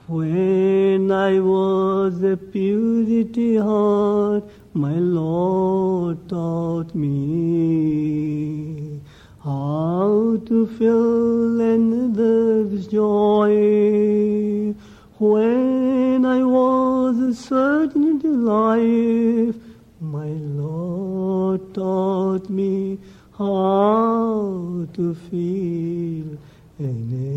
When I was a purity heart, my Lord taught me how to fill another's joy. When I was a certain to life, my Lord taught me how to feel an